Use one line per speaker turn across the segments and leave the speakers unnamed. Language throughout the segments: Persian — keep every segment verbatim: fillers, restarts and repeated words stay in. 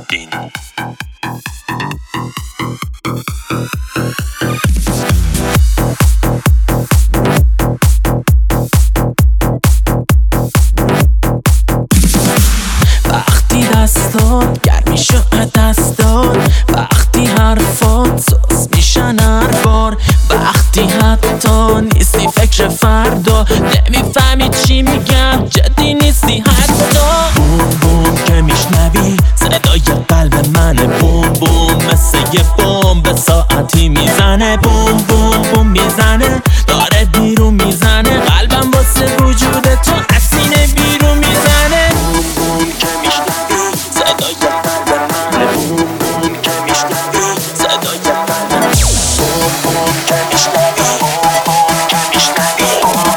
دین.
وقتی دستات گرم میشه دستات، وقتی حرفات سوز میشن هر بار، وقتی حتی نیستی فکر فردا، نمیفهمی چی میگم جدی نیستی حتی. بوم بوم که میشنوی صدای قلب منه، بوم بوم مثل یه بمب ساعتی میزنه، بوم بوم بوم میزنه داره بیرون میزنه، قلبم واسه وجود تو از سینه بیرون میزنه. بوم بوم که میشنوی صدای قلب منه، بوم بوم که میشنوی صدای قلب منه، بوم بوم که میشنوی که میشنوی.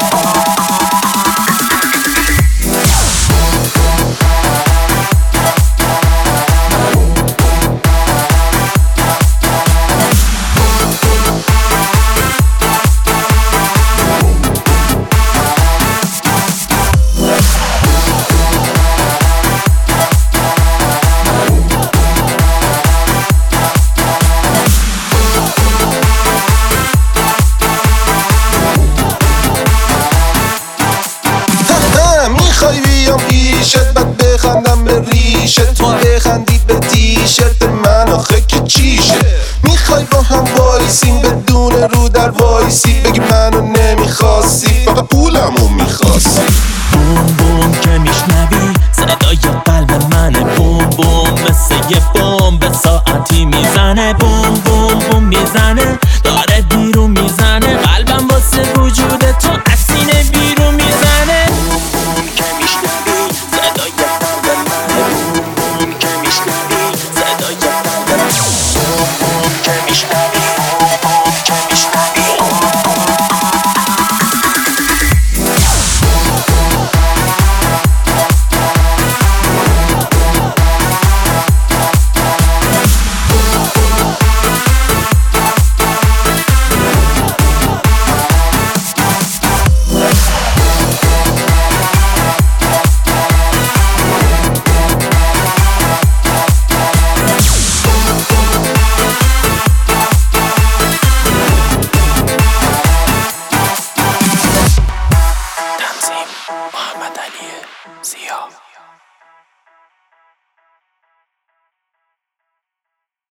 میخوای بیام پیشت بعد بخندم به ریشت، تو بخندی به تیشرت من آخه که چیشه. میخوای با هم وایسیم بدون رو در وایسی، بگی منو نمیخواستی فقط پولمو میخواستی.
بوم